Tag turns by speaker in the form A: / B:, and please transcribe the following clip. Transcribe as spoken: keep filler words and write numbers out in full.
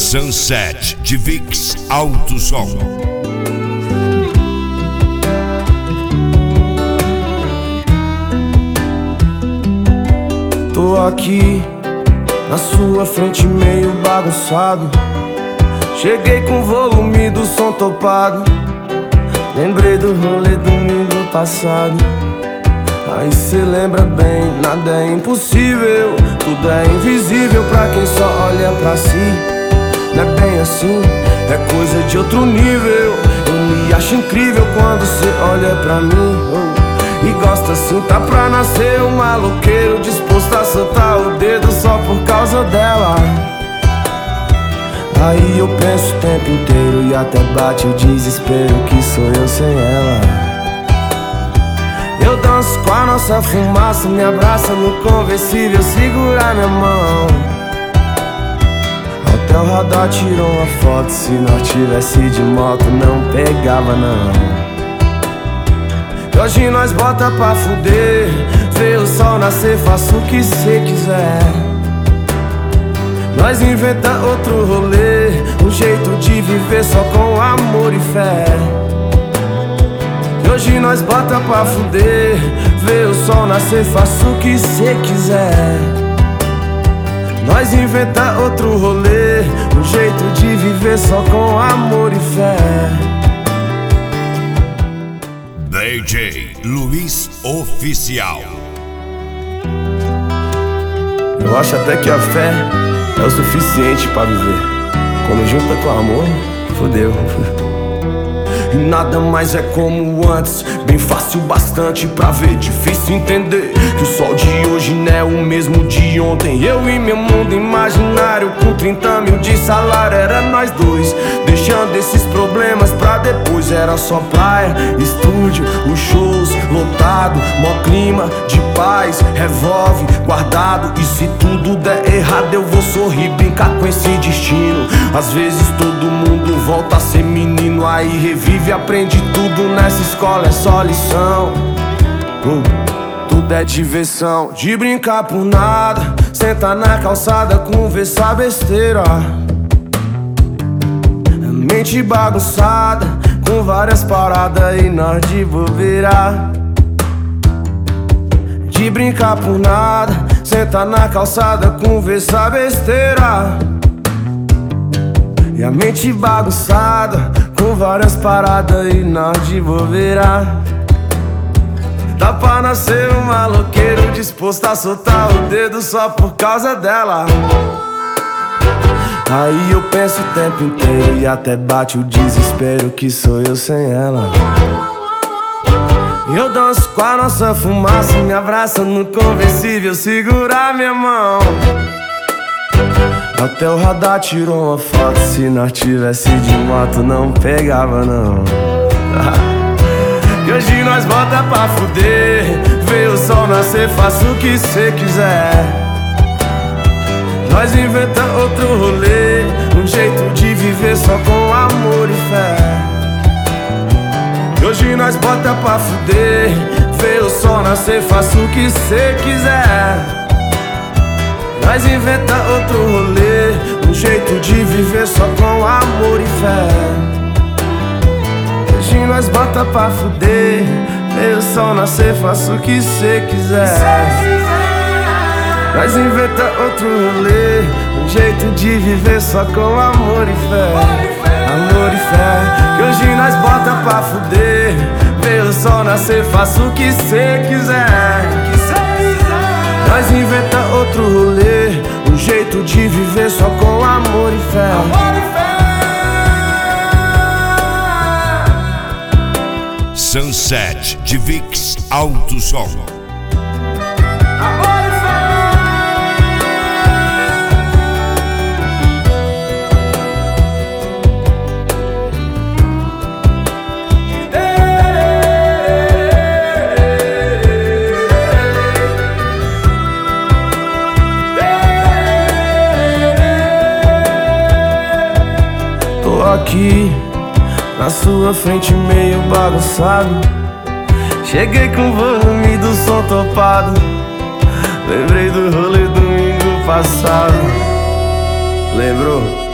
A: Sunset de Vix Alto Som.
B: Tô aqui na sua frente meio bagunçado. Cheguei com o volume do som topado. Lembrei do rolê domingo passado. Aí cê lembra bem, nada é impossível. Tudo é invisível pra quem só olha pra si. Não é bem assim, é coisa de outro nível. Eu me acho incrível quando cê olha pra mim, oh. E gosta assim, tá pra nascer um maloqueiro disposto a soltar o dedo só por causa dela. Aí eu penso o tempo inteiro e até bate o desespero que sou eu sem ela. Eu danço com a nossa fumaça, me abraça no conversível, segura minha mão. Até o radar tirou uma foto, se nós tivesse de moto não pegava não. E hoje nós bota pra fuder, vê o sol nascer, faça o que cê quiser. Nós inventa outro rolê, um jeito de viver só com amor e fé. E hoje nós bota pra fuder, vê o sol nascer, faça o que cê quiser. Nós inventa outro rolê, um jeito de viver só com amor e fé.
A: D J Luiz Oficial.
B: Eu acho até que a fé é o suficiente pra viver. Quando junta com amor, fodeu. E nada mais é como antes, bem fácil bastante pra ver. Difícil entender que o sol de hoje não é o mesmo de ontem. Eu e meu mundo imaginário com trinta mil de salário, era nós dois, deixando esses problemas pra depois. Era só praia, estúdio, os shows lotado, mó clima de paz, revolve guardado. E se tudo der errado eu vou sorrir, brincar com esse destino. Às vezes todo mundo volta a ser menino, aí revive e aprende tudo nessa escola, é só lição. uh, Tudo é diversão, de brincar por nada, sentar na calçada, conversar besteira. Mente bagunçada, com várias paradas e nós de bobeira. De brincar por nada, sentar na calçada, conversar besteira. E a mente bagunçada, com várias paradas e nós de bobeira. Dá pra nascer um maloqueiro disposto a soltar o dedo só por causa dela. Aí eu penso o tempo inteiro e até bate o desespero que sou eu sem ela. Eu danço com a nossa fumaça, me abraça no conversível, segura minha mão. Até o radar tirou uma foto, se nós tivesse de moto não pegava não. E hoje nós bota pra fuder, vê o sol nascer, faça o que cê quiser. Nós inventa outro rolê, um jeito de viver só com amor e fé. E hoje nós bota pra fuder, vê o sol nascer, faça o que cê quiser. Nós inventa outro rolê, um jeito de viver só com amor e fé. Hoje nós bota pra fuder, vê o sol nascer, faça o que cê quiser. Nós inventa outro rolê, um jeito de viver só com amor e fé. Amor e fé. Que hoje nós bota pra fuder, vê o sol nascer, faça o que cê quiser. Nós inventa outro rolê, um jeito de viver só com amor e fé. Amor
A: e fé. Sunset de Vix Alto Som.
B: Amor e fé. Aqui na sua frente meio bagunçado. Cheguei com o volume do som topado. Lembrei do rolê domingo passado. Lembrou?